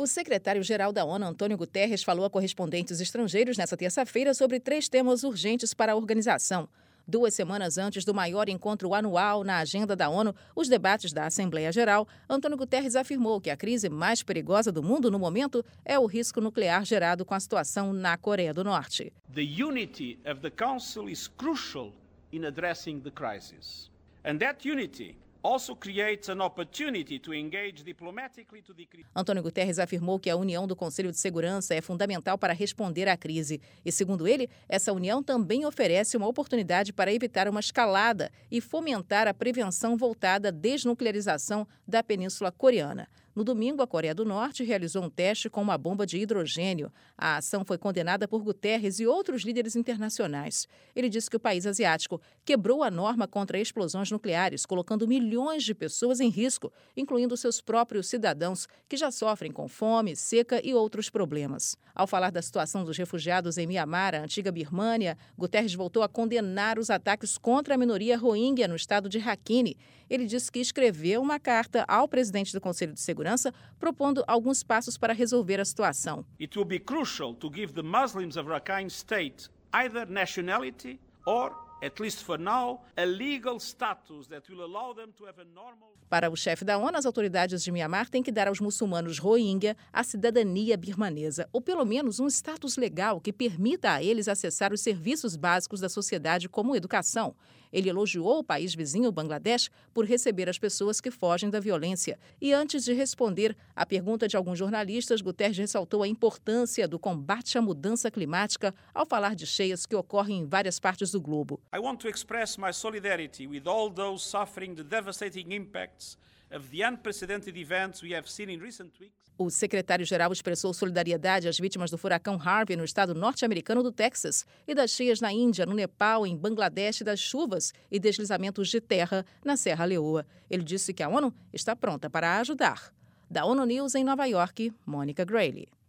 O secretário-geral da ONU, Antônio Guterres, falou a correspondentes estrangeiros nesta terça-feira sobre 3 temas urgentes para a organização. 2 semanas antes do maior encontro anual na agenda da ONU, os debates da Assembleia Geral, Antônio Guterres afirmou que a crise mais perigosa do mundo no momento é o risco nuclear gerado com a situação na Coreia do Norte. The unity of the Council is crucial in addressing the crisis. And that unity also creates an opportunity to engage diplomatically to decrease. Antônio Guterres afirmou que a união do Conselho de Segurança é fundamental para responder à crise. E, segundo ele, essa união também oferece uma oportunidade para evitar uma escalada e fomentar a prevenção voltada à desnuclearização da Península Coreana. No domingo, a Coreia do Norte realizou um teste com uma bomba de hidrogênio. A ação foi condenada por Guterres e outros líderes internacionais. Ele disse que o país asiático quebrou a norma contra explosões nucleares, colocando milhões de pessoas em risco, incluindo seus próprios cidadãos, que já sofrem com fome, seca e outros problemas. Ao falar da situação dos refugiados em Mianmar, a antiga Birmânia, Guterres voltou a condenar os ataques contra a minoria Rohingya no estado de Rakhine. Ele disse que escreveu uma carta ao presidente do Conselho de Segurança propondo alguns passos para resolver a situação. It will be crucial to give the Muslims of Rakhine State either nationality or, at least for now, a legal status that will allow them to have a normal. Para o chefe da ONU, as autoridades de Mianmar têm que dar aos muçulmanos Rohingya a cidadania birmanesa, ou pelo menos um status legal que permita a eles acessar os serviços básicos da sociedade, como educação. Ele elogiou o país vizinho, Bangladesh, por receber as pessoas que fogem da violência. E antes de responder à pergunta de alguns jornalistas, Guterres ressaltou a importância do combate à mudança climática ao falar de cheias que ocorrem em várias partes do globo. I want to express my solidarity with all those suffering the devastating impacts of the unprecedented events we have seen in recent weeks. O secretário-geral expressou solidariedade às vítimas do furacão Harvey no estado norte-americano do Texas e das cheias na Índia, no Nepal, em Bangladesh, das chuvas e deslizamentos de terra na Serra Leoa. Ele disse que a ONU está pronta para ajudar. Da ONU News em Nova York, Mônica Grayle.